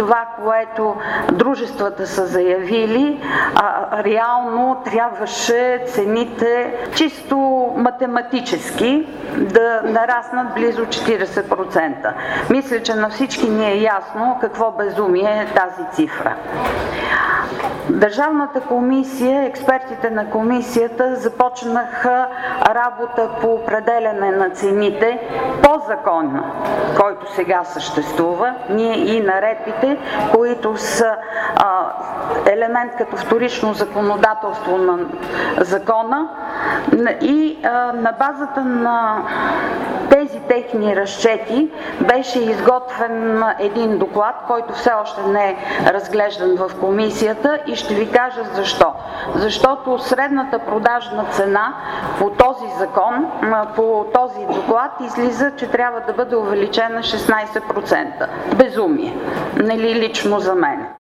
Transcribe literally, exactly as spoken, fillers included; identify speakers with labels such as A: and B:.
A: това, което дружествата са заявили, а, реално трябваше цените чисто математически да нараснат близо четиридесет процента. Мисля, че на всички ни е ясно какво безумие е тази цифра. Държавната комисия, експертите на комисията започнаха работа по определяне на цените по закона, който сега съществува, ние и наредбите, които са а, елемент като вторично законодателство на закона, и а, на базата на тези техни разчети беше изготвен един доклад, който все още не е разглеждан в комисията, и ще ви кажа защо. Защото средната продажна цена по този закон, по този доклад излиза, че трябва да бъде увеличена шестнадесет процента. Безумие, нали, лично за мен.